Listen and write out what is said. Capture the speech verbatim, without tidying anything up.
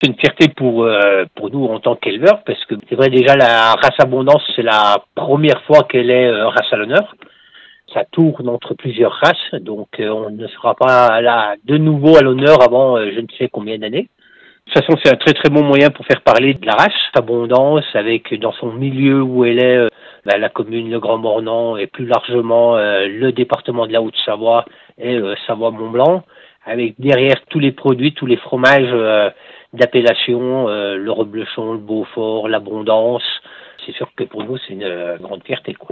C'est une fierté pour euh, pour nous en tant qu'éleveurs, parce que c'est vrai, déjà la race Abondance, c'est la première fois qu'elle est euh, race à l'honneur. Ça tourne entre plusieurs races, donc euh, on ne sera pas là de nouveau à l'honneur avant euh, je ne sais combien d'années. De toute façon, c'est un très très bon moyen pour faire parler de la race Abondance, avec dans son milieu où elle est, euh, bah, la commune Le Grand Mornan et plus largement euh, le département de la Haute-Savoie et euh, Savoie-Mont-Blanc, avec derrière tous les produits, tous les fromages euh, d'appellation, euh, le Reblochon, le Beaufort, l'Abondance. C'est sûr que pour nous, c'est une euh, grande fierté, quoi.